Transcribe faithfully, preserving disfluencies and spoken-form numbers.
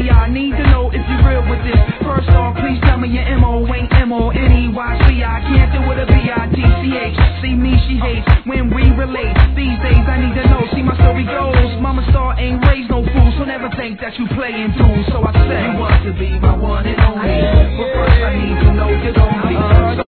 see, I need to know if you're real with this. First off, please tell me your M O ain't M O N E Y C. I can't do it a B I T C H. See me, she hates when we relate. These days I need to know, see my story goes. Mama Star ain't raised no fool, so never think that you playing fools. So I say, you want to be my one and only, but first I need to know you're lonely.